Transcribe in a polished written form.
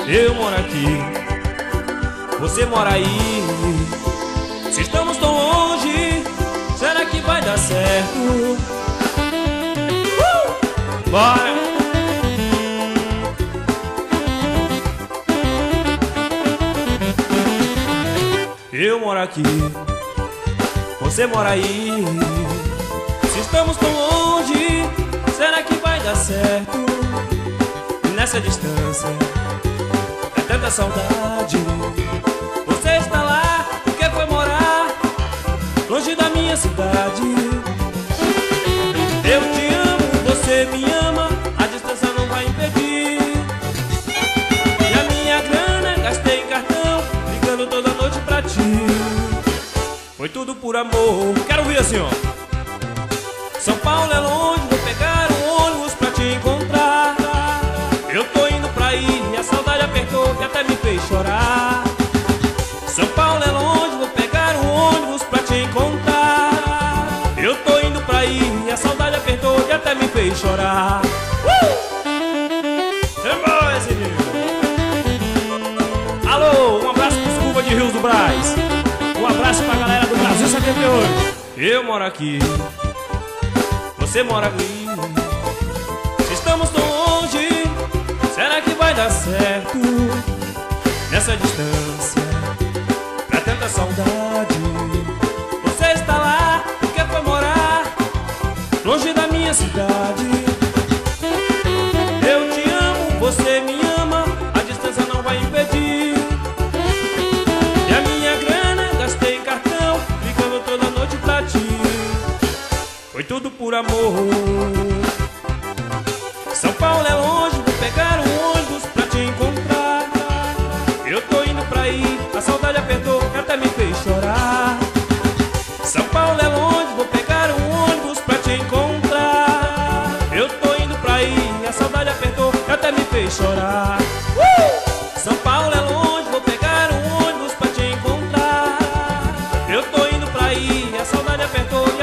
Eu moro aqui, você mora aí. Se estamos tão longe, será que vai dar certo? Bora! Eu moro aqui, você mora aí. Se estamos tão longe, será que vai dar certo? Nessa distância, é tanta saudade. Você está lá porque foi morar longe da minha cidade. Eu te amo, você me ama, a distância não vai impedir. E a minha grana gastei em cartão, ligando toda noite pra ti. Foi tudo por amor. Quero ouvir assim, ó. São Paulo é longe, vou pegar um ônibus pra te encontrar. Eu tô indo pra aí, e a saudade apertou que até me fez chorar. São Paulo é longe, vou pegar um ônibus pra te encontrar. Eu tô indo pra aí, e a saudade apertou que até me fez chorar. Alô, um abraço pros Cuba de Rios do Brás. Um abraço pra galera do Brasil 78. Eu moro aqui, você mora aqui. Se estamos tão longe, será que vai dar certo? Nessa distância, pra tanta saudade. Você está lá porque foi morar longe da minha cidade. Eu te amo, você me ama, a distância não vai impedir. E a minha grana gastei em cartão, ligando toda noite pra ti. Foi tudo por amor. São Paulo é longe, vou pegar um ônibus pra te encontrar. Eu tô indo pra aí, a saudade apertou que até me fez chorar. São Paulo é longe, vou pegar um ônibus pra te encontrar. Eu tô indo pra aí, a saudade apertou que até me fez chorar. São Paulo é longe, vou pegar um ônibus pra te encontrar. Eu tô indo pra aí, a saudade apertou